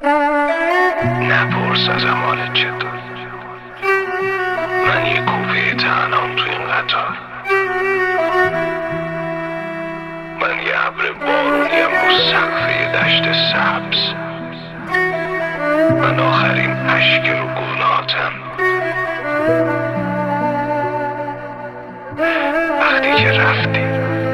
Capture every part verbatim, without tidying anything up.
نپرس ازم حالت چطور، من یه کوپه تنهام تو این قطار، من یه ابر بارونیم رو سقف یه دشت سبز، من آخرین اشک رو گناهتم. وقتی که رفتی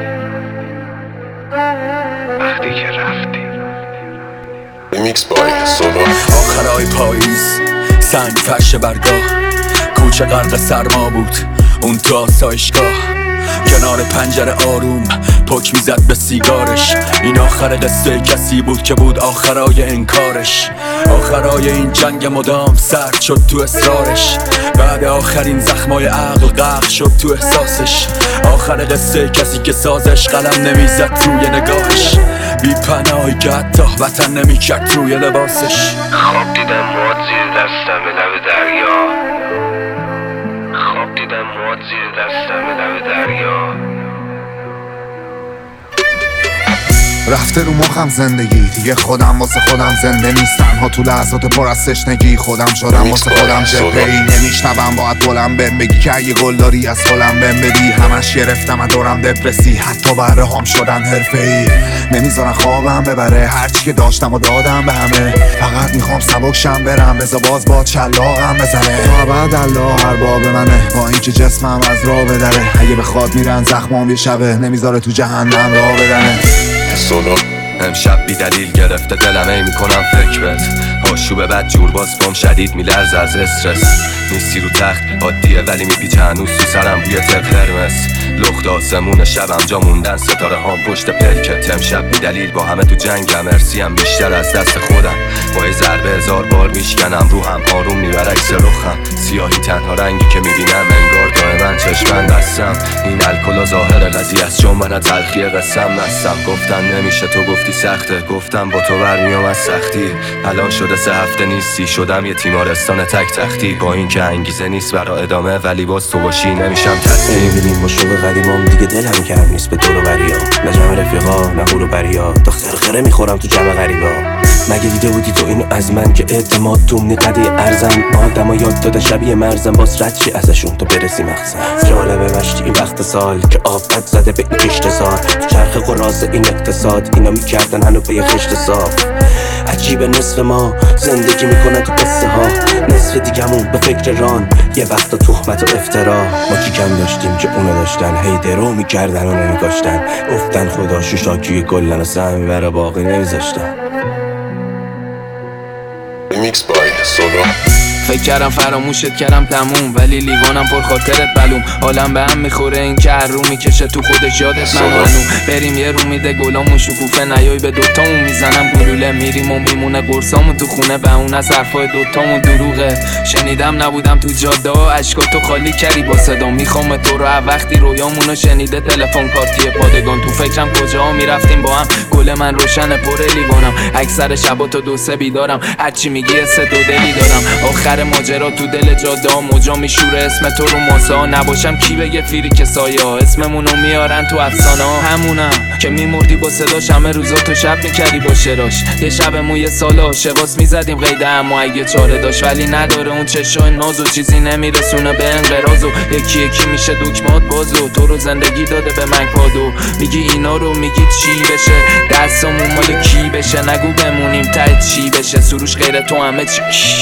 وقتی که رفتی ریمیکس بای سولو. آخرای پاییز سنگ فرش برگاه، کوچه غرق سرما بود اون تو آسایشگاه، کنار پنجره آروم پک میزد به سیگارش. این آخر قصه کسی بود که بود آخرای انکارش، آخرای این جنگ مدام سرد شد تو اصرارش، بعد آخرین زخمای عقل غرق شد تو احساسش. آخر قصه کسی که سازش قلم نمیزد توی نگاهش، بی پناهی که حتی وطن نمیکرد توی لباسش. خواب دیدم مواد زیر دستم به لب دریا، خواب دیدم مواد زیر دستم به لب دریا. رفته رو مخم زندگی دیگه، خودم واسه خودم زنده نیستم ها، تو لحظات پر از تشنگی خودم شدم واسه خودم جبهه‌ای. نمیشنوم باید بلند بهم بگی که اگه گل داری از فلم بهم بدی، همش گرفتم از دورم دپرسی، حتی بره هم شدن حرفه‌ای. نمیذارن خوابم ببره هرچی که داشتم و دادم به همه، فقط میخوام سبک شم برم بذار باز با چلاقم بزنه. تا بعد الله هر باب منه، با اینکه جسمم از راه بدره، اگه بخواد میرن زخمام یه شبه نمیذاره تو جهنم راه بدنه. سولو. امشب بی دلیل گرفته دلم ای میکنم فکر بهت، آشوب بد جور باز بام شدید میلرزه از استرس. نیستی رو تخت عادیه ولی میپیچه هنوز تو سرم بوی تر قرمز، لخت آسمون شبم جا موندن ستاره هام پشت پلکت. امشب بی دلیل با همه تو جنگم، مرسی هم بیشتر از دست خودم، با یه ضربه هزار بار میشکنم روحم، آروم میبر عکس رخم، سیاهی تنها رنگی که میبینم انگار دائما چشمن بستم. این الکلا ظاهر قضیه است چون من از تلخی قسم نستم. گفتن نمیشه تو گفتی سخته، گفتم با تو برمیام از سختی. الان شده سه هفته نیستی، شدم یه تیمارستان تک تختی، با این که انگیزه نیست برا ادامه ولی باز تو باشی نمیشم تسلیم. نمیبینیم با شوق قدیمام دیگه دلم گرم نیست به دور و بریا، نه جمع رفیقا نه هورو بریا، تا خرخره میخورم تو جمع غریبا. مگه دیده بودی تو اینو از من که اعتماد تومنی قده ارزم، آدم ها یاد داده شبیه مرزم، باز رد چی ازشون تو برسی مخزن. جالبه مشتی این وقت سال که آفت زده به این کشت سال، تو چرخ قراز این اقتصاد اینا میکردن هنو به یه خشت صاف. عجیبه نصف ما زندگی میکنن تو قصه ها، نصف دیگمون به فکر ران، یه وقتا تهمت و افترا. ما کی کم داشتیم که اونو داشتن، هی درو میکردن و نمیکاشتن، گفتن خدا شوشاکی گلن و سهم برا باقی نمیذاشتن. ریمیکس بای سولو. فکر کردم فراموشت کردم تموم، ولی لیوانم پر خاطرت بلوم. حالم به هم میخوره این که هر رو میکشه تو خودش یادت منو هنو. بریم یه رو میده گلامون شکوفه نیای به دوتامون میزنم گلوله، میریم و میمونه قرصامون تو خونه، به اون از حرفای دوتامون دروغه. شنیدم نبودم تو جاده ها اشکاتو خالی کردی با صدا، میخوام تو رو وقتی رویامونو شنیده تلفن کارتی پادگان. تو فکرم کجا میرفتیم با هم، گل من روشن پر لیوانم، اکثر شبا تا دو سه بیدارم، هرچی میگی سه دو دلی دارم. آخر ماجرا تو دل جاده ها موجا میشوره اسم تو رو ماسه ها، نباشم کی بگه فیری که سایه ها، اسممونو میارن تو افسانه ها. همونم که میمردی با صداش، همه روزا تو شب میکردی با شراش، یه شب مو یه سال عاشقاس میزدیم قیده اما اگه چاره داشت، ولی نداره اون چشای ناز و چیزی نمیرسونه به انقراض، و یکی یکی میشه دکمات بازو. تو رو زندگی داده به من کادو، میگی اینا رو میگی چی بشه، دستامون مال کی بشه، نگو بمونیم ته چی بشه، سروش غیر تو همه چی.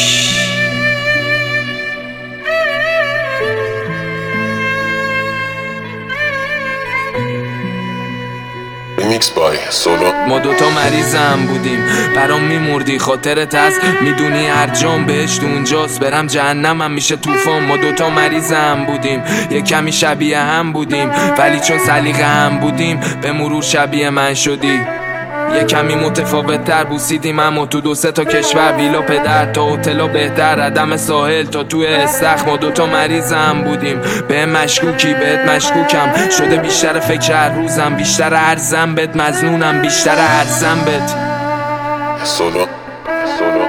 ریمیکس بای سولو. ما دوتا مریضم بودیم برام میمردی، خاطرت از میدونی هر جام بهشت اونجاست، برم جهنمم میشه طوفان. ما دوتا مریضم بودیم یه کمی شبیه هم بودیم، ولی چون سلیقه هم بودیم به مرور شبیه من شدی. یه کمی متفاوت تر بوسیدیم اما تو دو سه تا کشور، ویلا پدر تا هتلا بهتر، عدم ساحل تا توی استخر. ما دوتا مریضم بودیم به مشکوکی بهت مشکوکم شده، بیشتر فکر هر روزم، بیشتر ارزم بهت مظنونم، بیشتر ارزم بهت سولو. سولو.